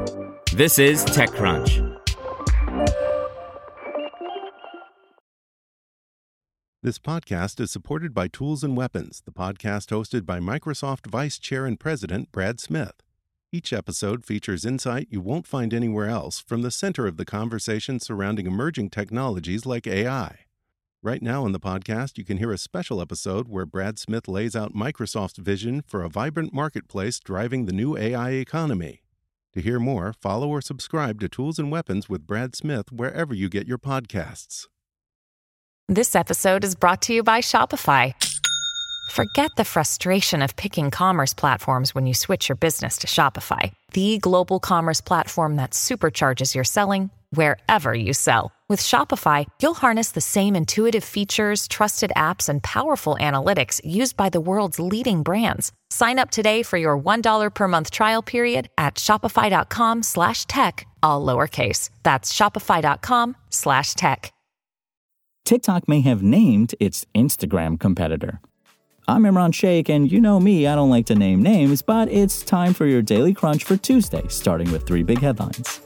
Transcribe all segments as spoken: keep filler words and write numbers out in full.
This is TechCrunch. This podcast is supported by Tools and Weapons, the podcast hosted by Microsoft Vice Chair and President Brad Smith. Each episode features insight you won't find anywhere else from the center of the conversation surrounding emerging technologies like A I. Right now in the podcast, you can hear a special episode where Brad Smith lays out Microsoft's vision for a vibrant marketplace driving the new A I economy. To hear more, follow or subscribe to Tools and Weapons with Brad Smith wherever you get your podcasts. This episode is brought to you by Shopify. Forget the frustration of picking commerce platforms when you switch your business to Shopify, the global commerce platform that supercharges your selling wherever you sell. With Shopify, you'll harness the same intuitive features, trusted apps, and powerful analytics used by the world's leading brands. Sign up today for your one dollar per month trial period at shopify.com slash tech, all lowercase. That's shopify.com slash tech. TikTok may have named its Instagram competitor. I'm Imran Sheikh, and you know me, I don't like to name names, but it's time for your Daily Crunch for Tuesday, starting with three big headlines.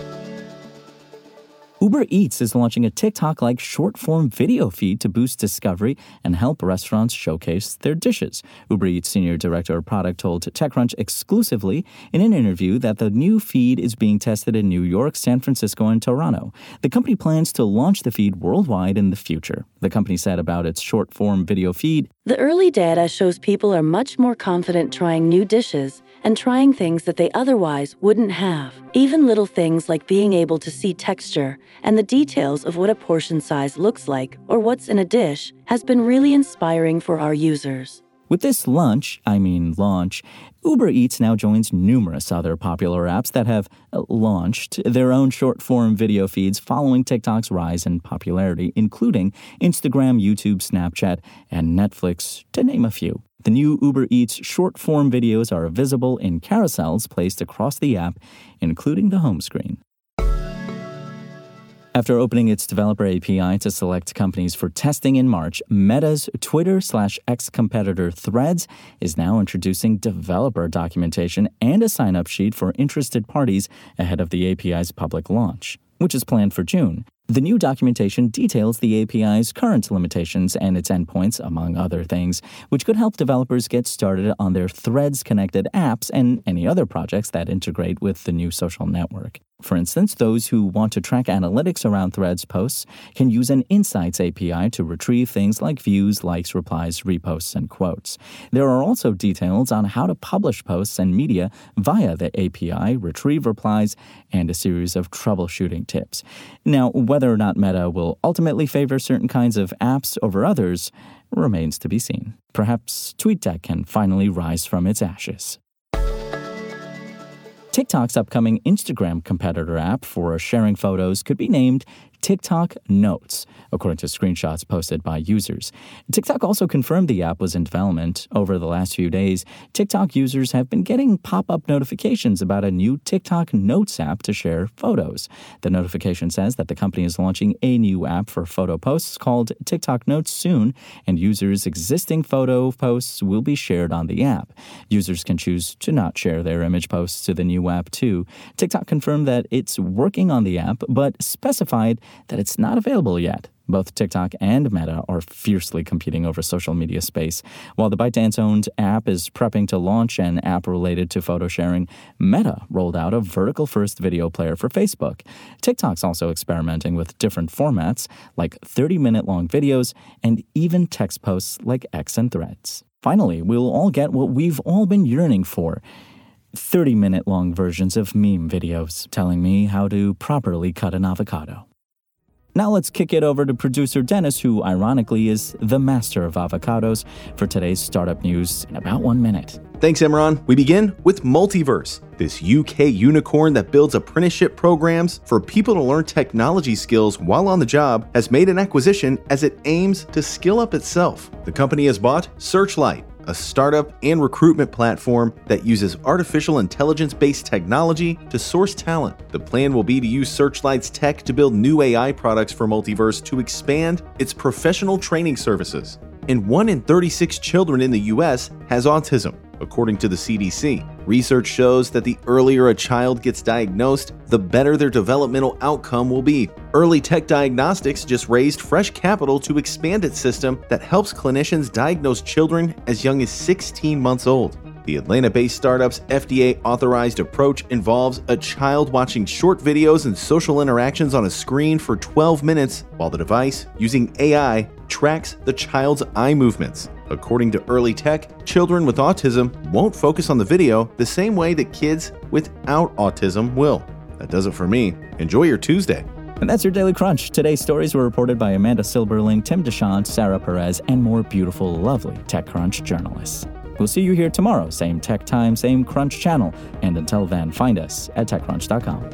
Uber Eats is launching a TikTok-like short-form video feed to boost discovery and help restaurants showcase their dishes. Uber Eats Senior Director of Product told TechCrunch exclusively in an interview that the new feed is being tested in New York, San Francisco, and Toronto. The company plans to launch the feed worldwide in the future. The company said about its short-form video feed, "The early data shows people are much more confident trying new dishes and trying things that they otherwise wouldn't have. Even little things like being able to see texture and the details of what a portion size looks like or what's in a dish has been really inspiring for our users." With this lunch, I mean launch, Uber Eats now joins numerous other popular apps that have uh, launched their own short-form video feeds following TikTok's rise in popularity, including Instagram, YouTube, Snapchat, and Netflix, to name a few. The new Uber Eats short-form videos are visible in carousels placed across the app, including the home screen. After opening its developer A P I to select companies for testing in March, Meta's Twitter slash X competitor Threads is now introducing developer documentation and a sign-up sheet for interested parties ahead of the A P I's public launch, which is planned for June. The new documentation details the A P I's current limitations and its endpoints, among other things, which could help developers get started on their Threads-connected apps and any other projects that integrate with the new social network. For instance, those who want to track analytics around Threads posts can use an Insights A P I to retrieve things like views, likes, replies, reposts, and quotes. There are also details on how to publish posts and media via the A P I, retrieve replies, and a series of troubleshooting tips. Now, whether or not Meta will ultimately favor certain kinds of apps over others remains to be seen. Perhaps TweetDeck can finally rise from its ashes. TikTok's upcoming Instagram competitor app for sharing photos could be named TikTok Notes, according to screenshots posted by users. TikTok also confirmed the app was in development. Over the last few days, TikTok users have been getting pop-up notifications about a new TikTok Notes app to share photos. The notification says that the company is launching a new app for photo posts called TikTok Notes soon, and users' existing photo posts will be shared on the app. Users can choose to not share their image posts to the new app too. TikTok confirmed that it's working on the app, but specified that it's not available yet. Both TikTok and Meta are fiercely competing over social media space. While the ByteDance-owned app is prepping to launch an app related to photo sharing, Meta rolled out a vertical-first video player for Facebook. TikTok's also experimenting with different formats, like thirty-minute-long videos, and even text posts like X and Threads. Finally, we'll all get what we've all been yearning for: thirty-minute-long versions of meme videos telling me how to properly cut an avocado. Now let's kick it over to producer Dennis, who ironically is the master of avocados, for today's startup news in about one minute. Thanks, Imran. We begin with Multiverse, this U K unicorn that builds apprenticeship programs for people to learn technology skills while on the job, has made an acquisition as it aims to skill up itself. The company has bought Searchlight, a startup and recruitment platform that uses artificial intelligence-based technology to source talent. The plan will be to use Searchlight's tech to build new A I products for Multiverse to expand its professional training services. And one in thirty-six children in the U S has autism. according to the C D C. Research shows that the earlier a child gets diagnosed, the better their developmental outcome will be. Early Tech Diagnostics just raised fresh capital to expand its system that helps clinicians diagnose children as young as sixteen months old. The Atlanta-based startup's F D A-authorized approach involves a child watching short videos and social interactions on a screen for twelve minutes, while the device, using A I, tracks the child's eye movements. According to Early Tech, children with autism won't focus on the video the same way that kids without autism will. That does it for me. Enjoy your Tuesday. And that's your Daily Crunch. Today's stories were reported by Amanda Silberling, Tim DeShant, Sarah Perez, and more beautiful, lovely TechCrunch journalists. We'll see you here tomorrow, same tech time, same Crunch channel. And until then, find us at tech crunch dot com.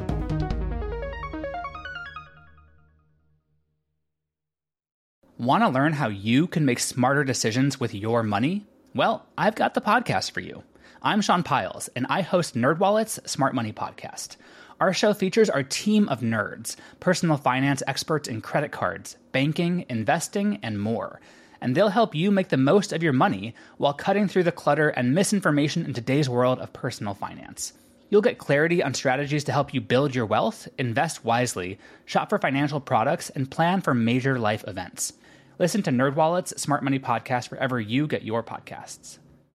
Want to learn how you can make smarter decisions with your money? Well, I've got the podcast for you. I'm Sean Piles, and I host NerdWallet's Smart Money Podcast. Our show features our team of nerds, personal finance experts in credit cards, banking, investing, and more. And they'll help you make the most of your money while cutting through the clutter and misinformation in today's world of personal finance. You'll get clarity on strategies to help you build your wealth, invest wisely, shop for financial products, and plan for major life events. Listen to NerdWallet's Smart Money Podcast wherever you get your podcasts.